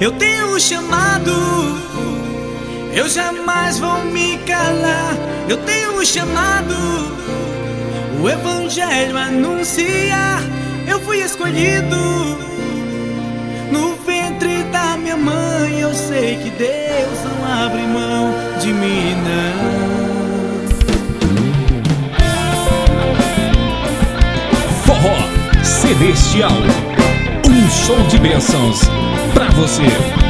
Eu tenho um chamado, eu jamais vou me calar. Eu tenho um chamado, o evangelho anunciar. Eu fui escolhido no ventre da minha mãe. Eu sei que Deus não abre mão de mim, não. Forró Celestial, um show de bênçãos pra você.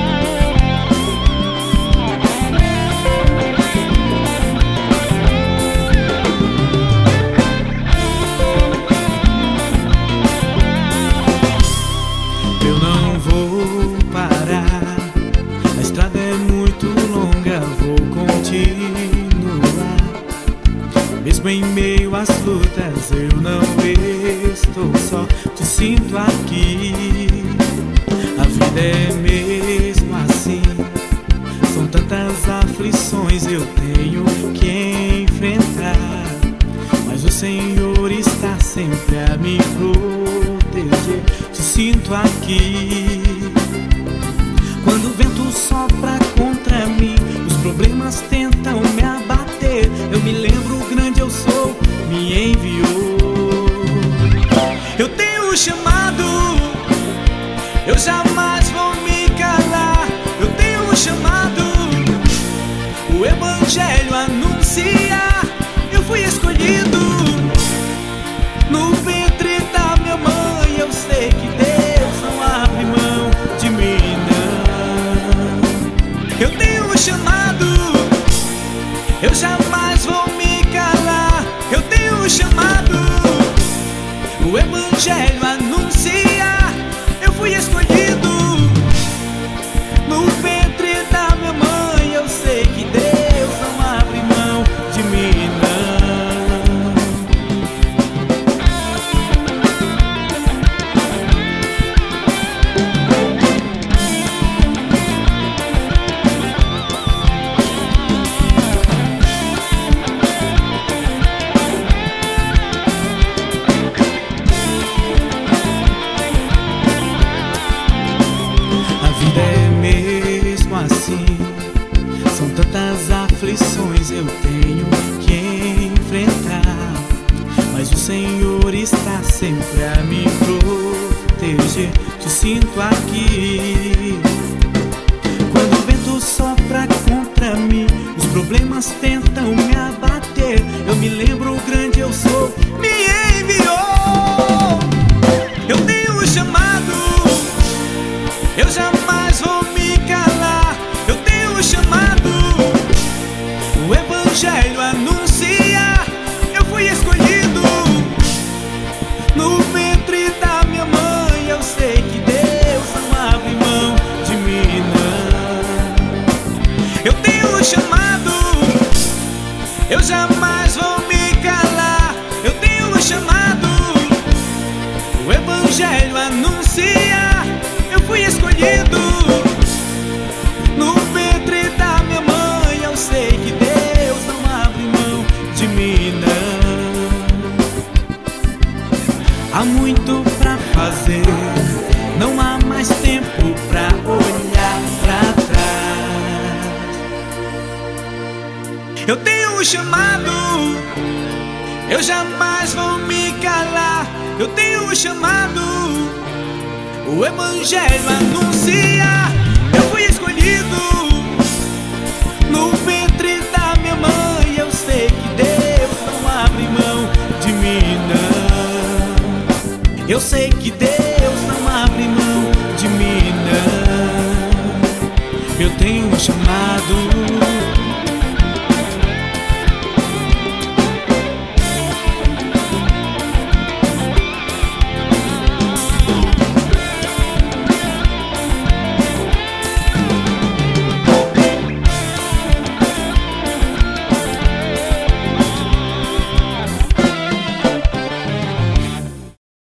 Eu não vou parar, a estrada é muito longa, vou continuar. Mesmo em meio às lutas eu não estou só, te sinto aqui. A vida é mesmo assim, são tantas aflições eu tenho que enfrentar, mas o Senhor está sempre a me proteger. Te sinto aqui. Quando o vento sopra contra mim, os problemas tentam me abater, eu me lembro o grande eu sou, me enviou. Eu tenho um chamado, eu jamais vou me calar. Eu tenho um chamado, o evangelho anunciar. Eu fui escolhido no ventre da minha mãe. Eu sei que Deus não abre mão de mim, não. Eu tenho um chamado, eu jamais vou me calar. Eu tenho um chamado, o evangelho anunciar. Eu fui escolhido no ventre da minha mãe. Eu sei que Deus não abre mão de mim, não. A vida é mesmo assim, são tantas aflições eu tenho que enfrentar, mas o Senhor está sempre a me proteger. Te sinto aqui. Quando o vento sopra contra mim, os problemas tentam me abater, eu me lembro o grande eu sou, me enviou. Eu tenho um chamado, eu jamais vou me calar. Eu tenho um chamado, o evangelho anunciar. Eu fui escolhido no ventre da minha mãe. Eu sei que Deus não abre mão de mim, não. Eu tenho um chamado, eu jamais vou me calar. Eu tenho um chamado, o evangelho anunciar. Eu fui escolhido no ventre da minha mãe. Eu sei que Deus não abre mão de mim, não. Há muito pra fazer, não há mais tempo pra olhar pra trás. Eu tenho um chamado, eu jamais vou me calar. Eu tenho um chamado, o evangelho anunciar. Eu fui escolhido no ventre da minha mãe. Eu sei que Deus não abre mão de mim, não. Eu sei que Deus não abre mão de mim, não. Eu tenho um chamado,